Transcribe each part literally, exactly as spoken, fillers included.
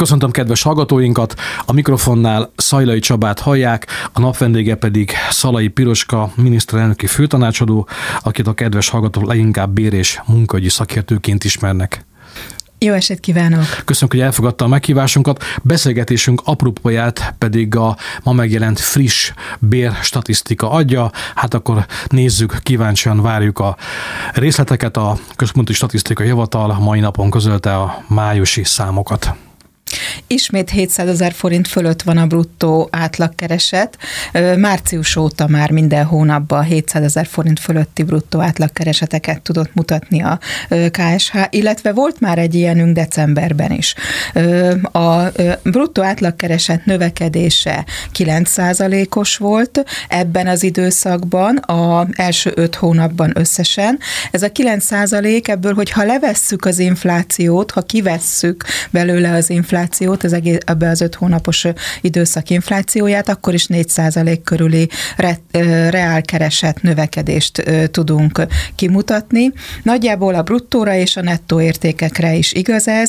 Köszöntöm kedves hallgatóinkat, a mikrofonnál Szajlai Csabát hallják, a nap vendége pedig Szalai Piroska, miniszterelnöki főtanácsadó, akit a kedves hallgatók leginkább bér- és munkaügyi szakértőként ismernek. Jó estét kívánok! Köszönjük, hogy elfogadta a meghívásunkat. Beszélgetésünk apropóját pedig a ma megjelent friss bérstatisztika adja. Hát akkor nézzük, kíváncsian várjuk a részleteket. A Központi Statisztikai Hivatal mai napon közölte a májusi számokat. Ismét hétszázezer forint fölött van a bruttó átlagkereset. Március óta már minden hónapban hétszázezer forint fölötti bruttó átlagkereseteket tudott mutatni a ká es há, illetve volt már egy ilyenünk decemberben is. A bruttó átlagkereset növekedése kilenc százalékos volt ebben az időszakban, az első öt hónapban összesen. Ez a kilenc százalék, ebből, hogyha levesszük az inflációt, ha kivesszük belőle az inflációt, az egész, ebbe az öt hónapos időszak inflációját, akkor is négy százalék körüli re, reálkereset növekedést tudunk kimutatni. Nagyjából a bruttóra és a nettó értékekre is igaz ez,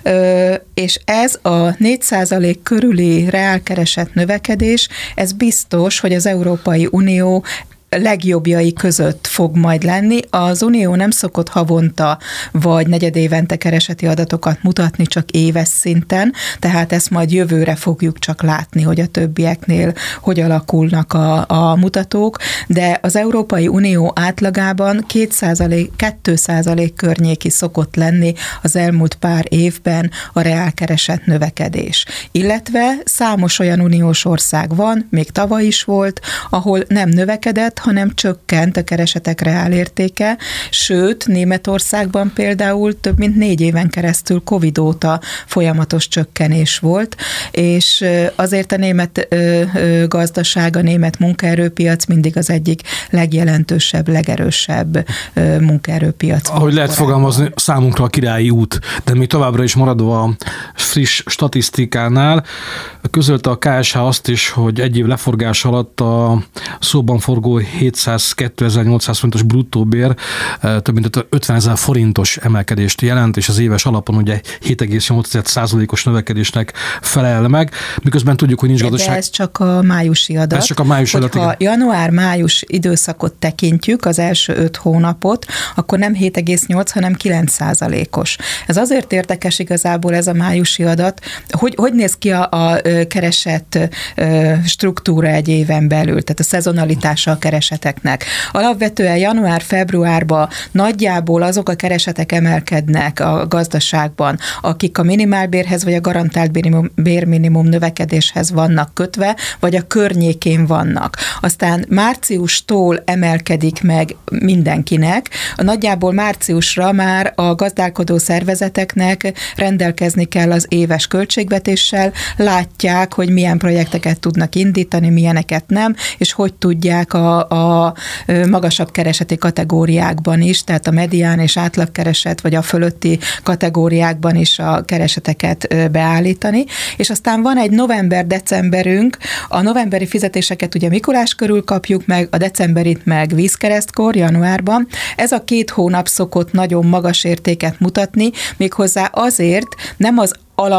és ez a négy százalék körüli reálkereset növekedés, ez biztos, hogy az Európai Unió legjobbjai között fog majd lenni. Az Unió nem szokott havonta vagy negyedévente kereseti adatokat mutatni, csak éves szinten, tehát ezt majd jövőre fogjuk csak látni, hogy a többieknél hogy alakulnak a, a mutatók, de az Európai Unió átlagában két százalék, két százalék környéki szokott lenni az elmúlt pár évben a reálkereset növekedés. Illetve számos olyan uniós ország van, még tavaly is volt, ahol nem növekedett, hanem csökkent a keresetek reálértéke, sőt, Németországban például több mint négy éven keresztül Covid óta folyamatos csökkenés volt, és azért a német gazdaság, a német munkaerőpiac mindig az egyik legjelentősebb, legerősebb munkaerőpiac. Ahogy lehet fogalmazni, számunkra a királyi út, de még továbbra is maradva a friss statisztikánál, közölte a ká es há azt is, hogy egy év leforgás alatt a szóban forgó hétszázkétezer-nyolcszáz forintos bruttóbér több mint ötvenezer forintos emelkedést jelent, és az éves alapon ugye hét egész nyolc százalékos növekedésnek felel meg, miközben tudjuk, hogy nincs gazdaság. De ez csak a májusi adat. Ez csak a májusi adat, ha január-május időszakot tekintjük, az első öt hónapot, akkor nem hét egész nyolc, hanem kilenc százalékos. Ez azért érdekes igazából ez a májusi adat, hogy, hogy néz ki a, a keresett struktúra egy éven belül, tehát a szezonalitása a kereseteknek. Alapvetően január-februárban nagyjából azok a keresetek emelkednek a gazdaságban, akik a minimálbérhez vagy a garantált bérminimum növekedéshez vannak kötve, vagy a környékén vannak. Aztán márciustól emelkedik meg mindenkinek. Nagyjából márciusra már a gazdálkodó szervezeteknek rendelkezni kell az éves költségvetéssel, látják, hogy milyen projekteket tudnak indítani, milyeneket nem, és hogy tudják a, a magasabb kereseti kategóriákban is, tehát a medián és átlagkereset, vagy a fölötti kategóriákban is a kereseteket beállítani. És aztán van egy november-decemberünk, a novemberi fizetéseket ugye Mikulás körül kapjuk meg, a decemberit meg vízkeresztkor, januárban. Ez a két hónap szokott nagyon magas értéket mutatni, méghozzá azért nem az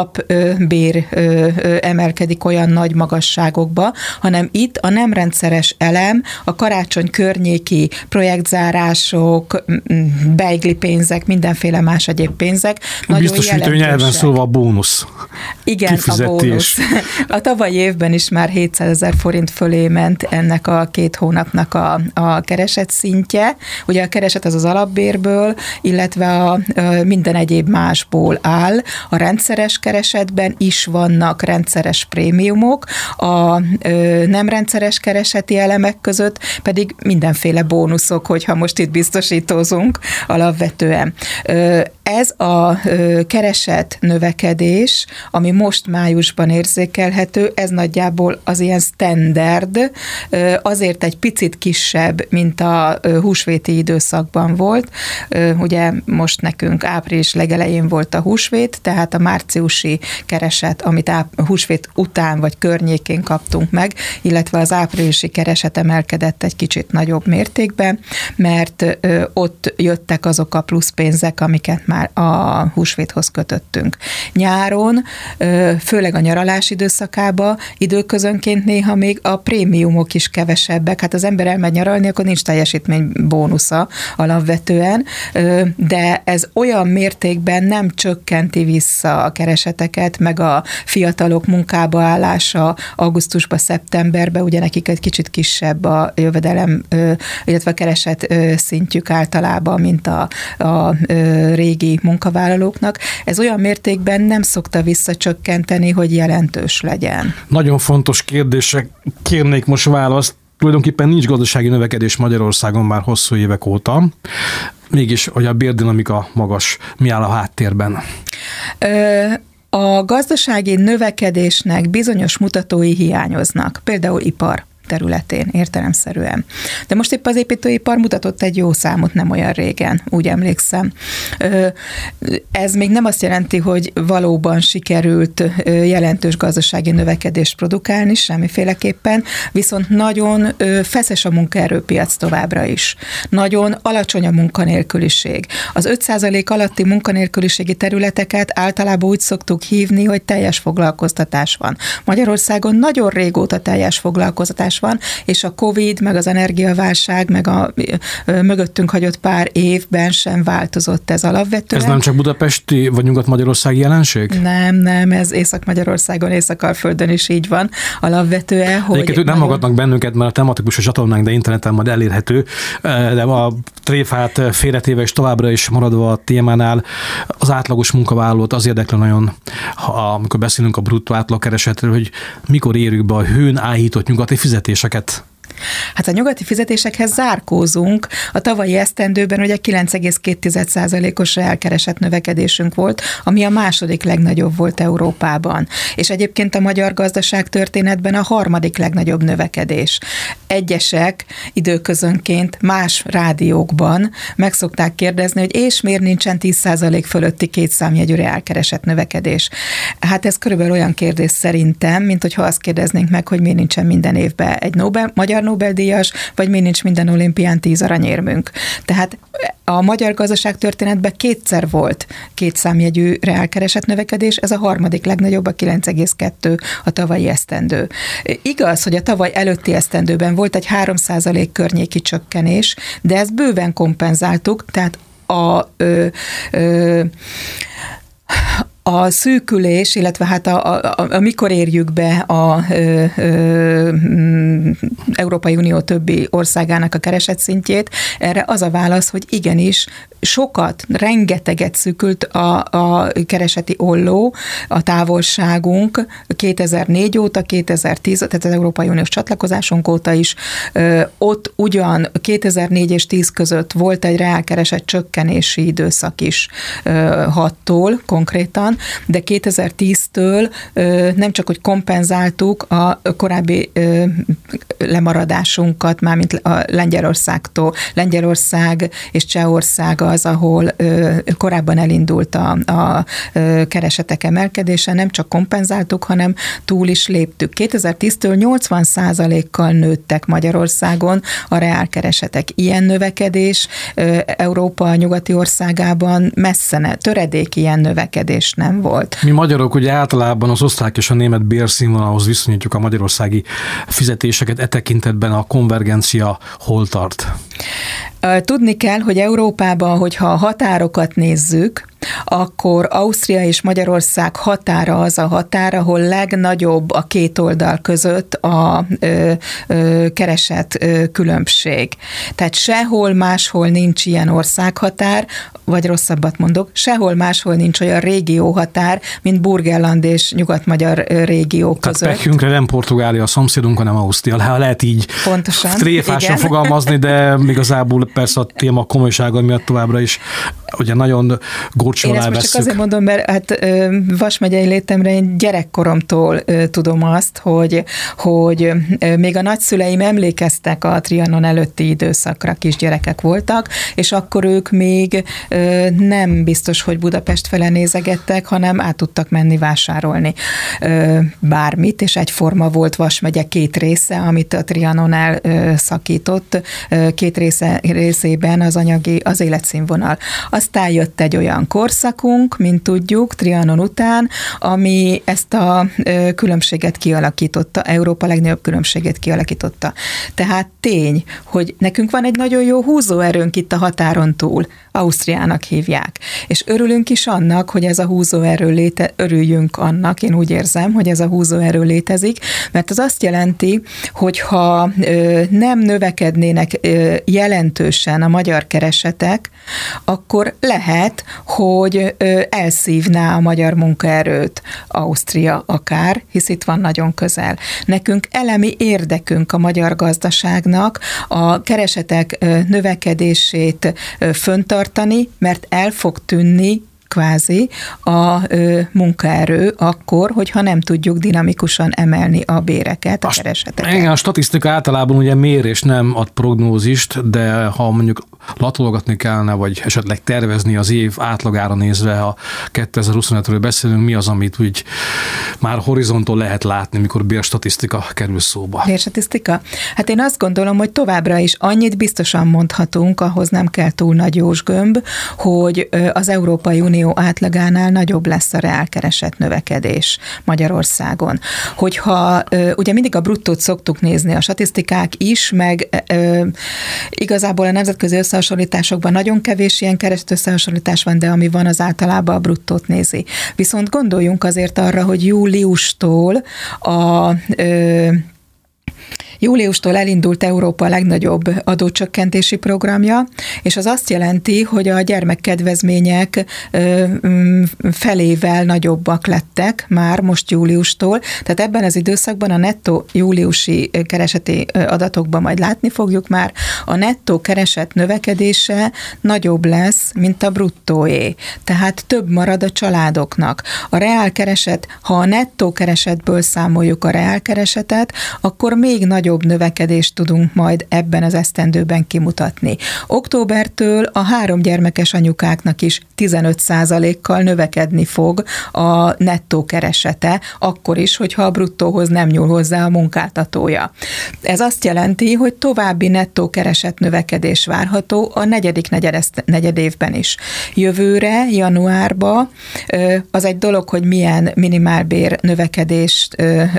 alapbér emelkedik olyan nagy magasságokba, hanem itt a nem rendszeres elem, a karácsony környéki projektzárások, beigli pénzek, mindenféle más egyéb pénzek. Biztosító nyelven szólva a bónusz. Igen, kifizetés. A bónusz. A tavalyi évben is már hétszázezer forint fölé ment ennek a két hónapnak a, a kereset szintje. Ugye a kereset az az alapbérből, illetve a, a minden egyéb másból áll. A rendszeres keresetben is vannak rendszeres prémiumok, a ö, nem rendszeres kereseti elemek között pedig mindenféle bónuszok, hogyha most itt biztosítózunk alapvetően. Ö, ez a ö, kereset növekedés, ami most májusban érzékelhető, ez nagyjából az ilyen standard, ö, azért egy picit kisebb, mint a ö, húsvéti időszakban volt. Ö, ugye most nekünk április legelején volt a húsvét, tehát a március márciusi kereset, amit áp- húsvét után vagy környékén kaptunk meg, illetve az áprilisi kereset emelkedett egy kicsit nagyobb mértékben, mert ö, ott jöttek azok a pluszpénzek, amiket már a húsvéthoz kötöttünk. Nyáron, ö, főleg a nyaralás időszakába időközönként néha még a prémiumok is kevesebbek. Hát az ember elmegy nyaralni, akkor nincs teljesítménybónusza alapvetően, ö, de ez olyan mértékben nem csökkenti vissza a kereseteket, meg a fiatalok munkába állása augusztusba, szeptemberbe, ugye nekik egy kicsit kisebb a jövedelem, illetve a kereset szintjük általában, mint a, a régi munkavállalóknak. Ez olyan mértékben nem szokta visszacsökkenteni, hogy jelentős legyen. Nagyon fontos kérdések, kérnék most választ. Tulajdonképpen nincs gazdasági növekedés Magyarországon már hosszú évek óta. Mégis, hogy a bérdinamika magas, mi áll a háttérben? Ö, a gazdasági növekedésnek bizonyos mutatói hiányoznak, például ipar területén értelemszerűen. De most épp az építőipar mutatott egy jó számot nem olyan régen, úgy emlékszem. Ez még nem azt jelenti, hogy valóban sikerült jelentős gazdasági növekedést produkálni, semmiféleképpen, viszont nagyon feszes a munkaerőpiac továbbra is. Nagyon alacsony a munkanélküliség. Az öt százalék alatti munkanélküliségi területeket általában úgy szoktuk hívni, hogy teljes foglalkoztatás van. Magyarországon nagyon régóta teljes foglalkoztatás van, és a Covid, meg az energiaválság, meg a mögöttünk hagyott pár évben sem változott ez alapvetően. Ez nem csak budapesti vagy nyugat-magyarországi jelenség? Nem, nem, ez Észak-Magyarországon, Észak-Alföldön is így van alapvetően. Hogy Egyébként ők nem nagyon... hallgatnak bennünket, mert a tematikus a csatornánk, de interneten majd elérhető, de a tréfát félretéve és továbbra is maradva a témánál, az átlagos munkavállalót az érdekli nagyon, amikor beszélünk a bruttó átlagkeresetről, hogy mikor érjük be a hőn áhított nyugati fizetéseket. Hát a nyugati fizetésekhez zárkózunk. A tavalyi esztendőben ugye kilenc egész két százalékos reálkereset növekedésünk volt, ami a második legnagyobb volt Európában. És egyébként a magyar gazdaság történetben a harmadik legnagyobb növekedés. Egyesek időközönként más rádiókban meg szokták kérdezni, hogy és miért nincsen tíz százalék fölötti két számjegyű reálkereset növekedés. Hát ez körülbelül olyan kérdés szerintem, mint hogyha azt kérdeznénk meg, hogy miért nincsen minden évben egy Nobel, magyar Nobel-díjas, vagy mi nincs minden olimpián tíz aranyérmünk. Tehát a magyar gazdaság történetben kétszer volt két számjegyű reálkereset növekedés, ez a harmadik legnagyobb, a kilenc egész kettő a tavalyi esztendő. Igaz, hogy a tavaly előtti esztendőben volt egy három százalék környéki csökkenés, de ezt bőven kompenzáltuk, tehát a ö, ö, A szűkülés, illetve hát a, a, a, a mikor érjük be a ö, ö, Európai Unió többi országának a keresetszintjét, erre az a válasz, hogy igenis sokat, rengeteget szűkült a, a kereseti olló, a távolságunk kétezer-négy óta, kétezer-tíz, tehát az Európai Uniós csatlakozásunk óta is. Ö, ott ugyan kétezer-négy és tíz között volt egy reálkereset csökkenési időszak is ö, hattól konkrétan, de kétezer-tíztől nem csak, hogy kompenzáltuk a korábbi lemaradásunkat, mármint a Lengyelországtól. Lengyelország és Csehország az, ahol korábban elindult a, a keresetek emelkedése, nem csak kompenzáltuk, hanem túl is léptük. kétezer-tíztől nyolcvan százalékkal nőttek Magyarországon a reálkeresetek. Ilyen növekedés Európa nyugati országában messze ne, töredék ilyen növekedés nem volt. Mi magyarok ugye általában az osztrák és a német bérszínvonalhoz viszonyítjuk a magyarországi fizetéseket, e tekintetben a konvergencia hol tart? Tudni kell, hogy Európában, hogyha a határokat nézzük, akkor Ausztria és Magyarország határa az a határ, ahol legnagyobb a két oldal között a ö, ö, keresett ö, különbség. Tehát sehol máshol nincs ilyen országhatár, vagy rosszabbat mondok, sehol máshol nincs olyan régióhatár, mint Burgenland és nyugat-magyar régió között. Tehát pekünkre nem Portugália a szomszédunk, hanem Ausztria. Ha lehet így pontosan, tréfásan fogalmazni, de igazából persze a téma komolysága miatt továbbra is ugye nagyon górcsó alá vesszük. Én ezt most csak azért mondom, mert hát Vas megyei létemre én gyerekkoromtól tudom azt, hogy, hogy még a nagyszüleim emlékeztek a Trianon előtti időszakra, kisgyerekek voltak, és akkor ők még nem biztos, hogy Budapest fele nézegettek, hanem át tudtak menni vásárolni bármit, és egyforma volt Vas megye két része, amit a Trianon elszakított, két része, részében az anyagi, az életszínvonal. Aztán jött egy olyan korszakunk, mint tudjuk, Trianon után, ami ezt a különbséget kialakította, Európa legnagyobb különbséget kialakította. Tehát tény, hogy nekünk van egy nagyon jó húzóerőnk itt a határon túl, Ausztriának hívják. És örülünk is annak, hogy ez a húzóerő léte, örüljünk annak, én úgy érzem, hogy ez a húzóerő létezik, mert az azt jelenti, hogy ha ö, nem növekednének ö, jelentősen a magyar keresetek, akkor lehet, hogy ö, elszívná a magyar munkaerőt Ausztria akár, hisz itt van nagyon közel. Nekünk elemi érdekünk a magyar gazdaságnak a keresetek ö, növekedését ö, föntartani, mert el fog tűnni kvázi a ö, munkaerő akkor, hogyha nem tudjuk dinamikusan emelni a béreket, a, a kereseteket. Igen, a statisztika általában ugye mér és nem ad prognózist, de ha mondjuk latolgatni kellene, vagy esetleg tervezni az év átlagára nézve, ha kétezer-huszonötről beszélünk, mi az, amit úgy már horizonton lehet látni, mikor bérstatisztika kerül szóba? Bérstatisztika? Hát én azt gondolom, hogy továbbra is annyit biztosan mondhatunk, ahhoz nem kell túl nagy jósgömb, hogy az Európai Unió átlagánál nagyobb lesz a reálkeresett növekedés Magyarországon. Hogyha ugye mindig a bruttót szoktuk nézni, a statisztikák is, meg e, igazából a nemzetközi összehasonlításokban nagyon kevés ilyen keresett összehasonlítás van, de ami van, az általában a bruttót nézi. Viszont gondoljunk azért arra, hogy júliustól a ö, Júliustól elindult Európa legnagyobb adócsökkentési programja, és az azt jelenti, hogy a gyermekkedvezmények felével nagyobbak lettek már most júliustól. Tehát ebben az időszakban a nettó júliusi kereseti adatokban majd látni fogjuk már, a nettó kereset növekedése nagyobb lesz, mint a bruttóé. Tehát több marad a családoknak. A reálkereset, ha a nettó keresetből számoljuk a reálkeresetet, akkor még nagyobb növekedést tudunk majd ebben az esztendőben kimutatni. Októbertől a három gyermekes anyukáknak is tizenöt százalékkal növekedni fog a nettó keresete, akkor is, hogyha a bruttóhoz nem nyúl hozzá a munkáltatója. Ez azt jelenti, hogy további nettó kereset növekedés várható a negyedik negyed évben is. Jövőre, januárba az egy dolog, hogy milyen minimálbér növekedést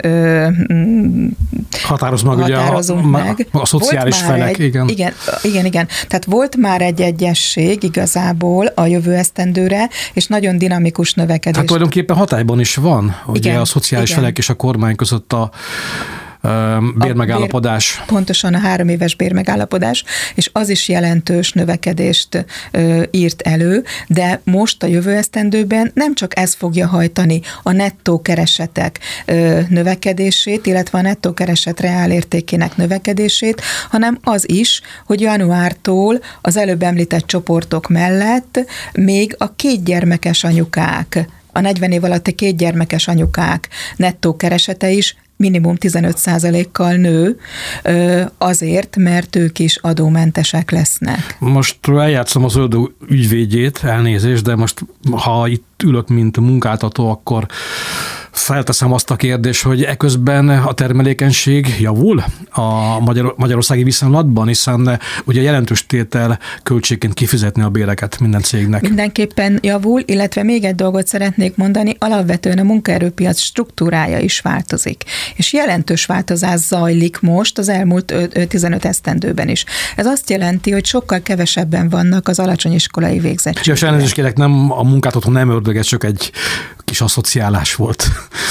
határoz meg ugye a, meg. a szociális felek, egy, igen. igen. Igen, igen. Tehát volt már egy egyesség igazából a jövő esztendőre, és nagyon dinamikus növekedés. Hát tulajdonképpen hatályban is van, ugye igen, a szociális igen. felek és a kormány között a bérmegállapodás. Bér, pontosan a három éves bérmegállapodás, és az is jelentős növekedést ö, írt elő, de most a jövő esztendőben nem csak ez fogja hajtani a nettó keresetek ö, növekedését, illetve a nettó kereset reálértékének növekedését, hanem az is, hogy januártól az előbb említett csoportok mellett még a kétgyermekes anyukák, a negyven év alatti kétgyermekes anyukák nettó keresete is minimum tizenöt százalékkal nő, azért, mert ők is adómentesek lesznek. Most eljátszom az ördög ügyvédjét, elnézést, de most ha itt ülök, mint munkáltató, akkor felteszem azt a kérdést, hogy eközben a termelékenység javul a Magyar, magyarországi viszonylatban, hiszen ugye jelentős tétel költségként kifizetni a béreket minden cégnek. Mindenképpen javul, illetve még egy dolgot szeretnék mondani, alapvetően a munkaerőpiac struktúrája is változik. És jelentős változás zajlik most az elmúlt tizenöt esztendőben is. Ez azt jelenti, hogy sokkal kevesebben vannak az alacsony iskolai végzettségűek. És elnézést kérek, nem a munkáltató nem ördög, ez csak egy kis asszociálás volt.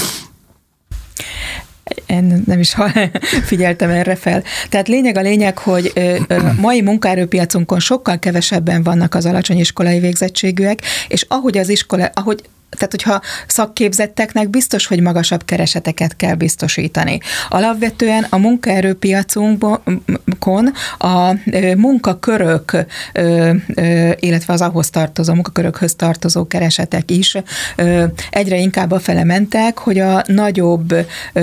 Én nem is figyeltem erre fel. Tehát lényeg a lényeg, hogy mai munkaerőpiacunkon sokkal kevesebben vannak az alacsony iskolai végzettségűek, és ahogy az iskola, ahogy tehát hogyha szakképzetteknek biztos, hogy magasabb kereseteket kell biztosítani. Alapvetően a munkaerőpiacunkon a munkakörök, illetve az ahhoz tartozó, munkakörökhöz tartozó keresetek is egyre inkább afele mentek, hogy a nagyobb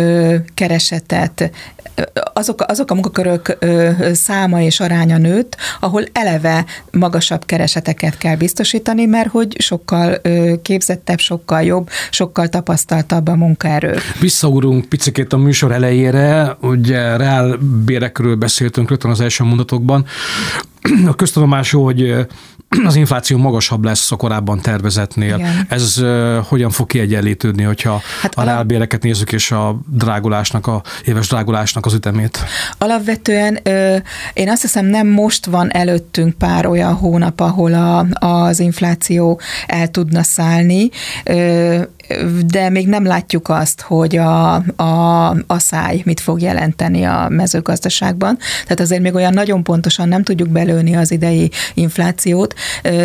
keresetet azok, azok a munkakörök száma és aránya nőtt, ahol eleve magasabb kereseteket kell biztosítani, mert hogy sokkal képzettebb, sokkal jobb, sokkal tapasztaltabb a munkaerő. Visszaúrunk picikét a műsor elejére, ugye reálbérekről beszéltünk rögtön az első mondatokban. A köztudomású, hogy az infláció magasabb lesz a korábban tervezetnél. Igen. Ez uh, hogyan fog kiegyenlítődni, hogyha hát a reálbéreket nézzük, és a drágulásnak, a éves drágulásnak az ütemét? Alapvetően ö, én azt hiszem, nem most van előttünk pár olyan hónap, ahol a, az infláció el tudna szállni, ö, de még nem látjuk azt, hogy a, a, a száj mit fog jelenteni a mezőgazdaságban. Tehát azért még olyan nagyon pontosan nem tudjuk belőni az idei inflációt,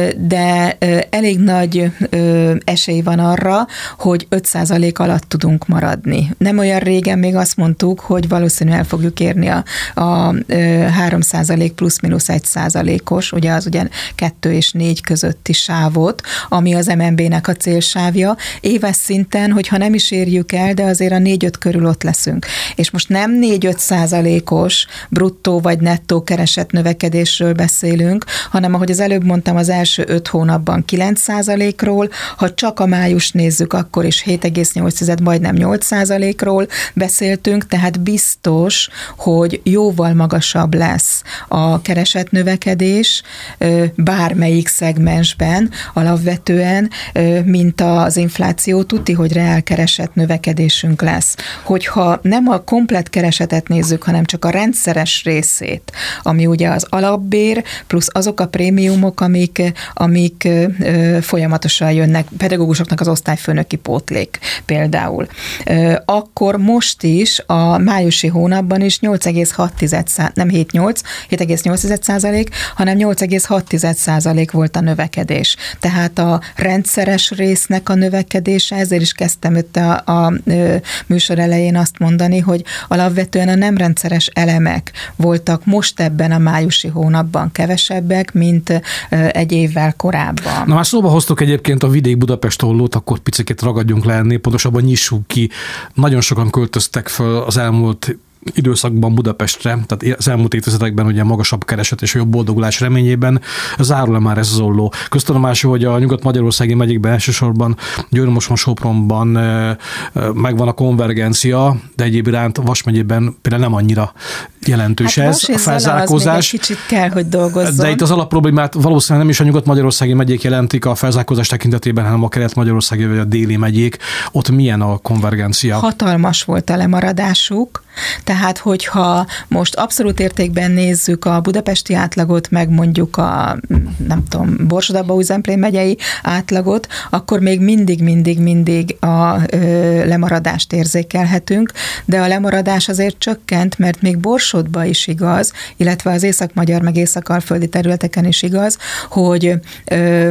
de elég nagy esély van arra, hogy öt százalék alatt tudunk maradni. Nem olyan régen még azt mondtuk, hogy valószínűleg el fogjuk érni a, a három százalék plusz-minusz egy százalékos, ugye az ugye kettő és négy közötti sávot, ami az em en bé-nek a célsávja. Éves szinten, hogyha nem is érjük el, de azért a négy-öt körül ott leszünk. És most nem négy-öt százalékos bruttó vagy nettó keresett növekedésről beszélünk, hanem ahogy az előbb mondtam, az első öt hónapban kilenc százalékról, ha csak a május nézzük, akkor is hét egész nyolc, majdnem nyolc százalékról beszéltünk, tehát biztos, hogy jóval magasabb lesz a keresett növekedés bármelyik szegmensben alapvetően, mint az infláció. Tuti, hogy reál keresett növekedésünk lesz. Hogyha nem a komplett keresetet nézzük, hanem csak a rendszeres részét, ami ugye az alapbér, plusz azok a prémiumok, amik, amik ö, folyamatosan jönnek, pedagógusoknak az osztályfőnöki pótlék például. Ö, akkor most is a májusi hónapban is nyolc egész hat százalék, nem hét nyolc, hét egész nyolc százalék, hanem nyolc egész hat százalék volt a növekedés. Tehát a rendszeres résznek a növekedése, ezért is kezdtem itt a, a, a műsor elején azt mondani, hogy alapvetően a nem rendszeres elemek voltak most ebben a májusi hónapban kevesebbek, mint egy évvel korábban. Na már szóba hoztok egyébként a Vidék-Budapest ollót, akkor picit ragadjunk le ennél, pontosabban nyissuk ki. Nagyon sokan költöztek föl az elmúlt időszakban Budapestre, tehát az elmúlt évtizedekben ugye magasabb kereset és jobb boldogulás reményében zárul-e már ez az olló? Köztudomású, hogy a nyugat-magyarországi megyékben elsősorban Győr-Moson-Sopronban megvan a konvergencia, de egyéb iránt Vas megyében például nem annyira jelentős hát ez a felzárkózás. Egy kicsit kell, hogy dolgozzon. De itt az alapproblémát valószínűleg nem is a nyugat-magyarországi megyék jelentik a felzárkózás tekintetében, hanem a kelet-magyarországi vagy a déli megyék. Ott milyen a konvergencia? Hatalmas volt a lemaradásuk, tehát hogyha most abszolút értékben nézzük a budapesti átlagot, meg mondjuk a, nem tudom, Borsod-Abaúj-Zemplén megyei átlagot, akkor még mindig-mindig-mindig a ö, lemaradást érzékelhetünk, de a lemaradás azért csökkent, mert még Borsodba is igaz, illetve az észak-magyar meg észak-alföldi területeken is igaz, hogy ö,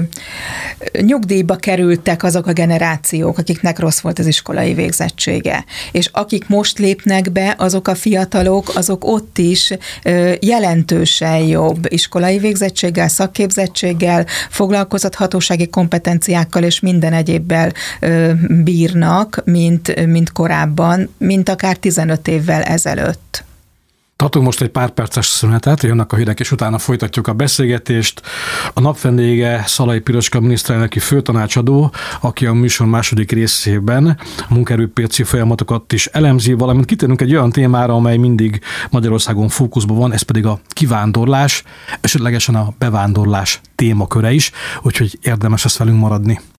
nyugdíjba kerültek azok a generációk, akiknek rossz volt az iskolai végzettsége. És akik most lépnek be, azok a fiatalok, azok ott is ö, jelentősen jobb iskolai végzettséggel, szakképzettséggel, foglalkoztathatósági kompetenciákkal és minden egyébbel ö, bírnak, mint, mint korábban, mint akár tizenöt évvel ezelőtt. Tartunk most egy pár perces szünetet, jönnek a hírek, és utána folytatjuk a beszélgetést. A nap vendége Szalai Piroska miniszterelnöki főtanácsadó, aki a műsor második részében a munkaerőpiaci folyamatokat is elemzi, valamint kitérünk egy olyan témára, amely mindig Magyarországon fókuszban van, ez pedig a kivándorlás, esetlegesen a bevándorlás témaköre is, úgyhogy érdemes lesz velünk maradni.